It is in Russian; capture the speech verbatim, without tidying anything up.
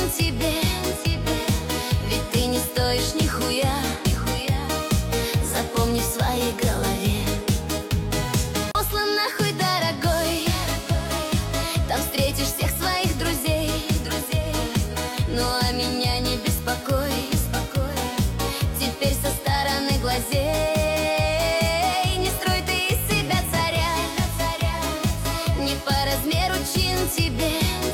тебе, ведь ты не стоишь нихуя. Запомни в своей голове. Осло нахуй, дорогой, там встретишь всех своих друзей. Ну а меня не беспокой, теперь со стороны глазей. Не строй ты из себя царя, не по размеру чин тебе.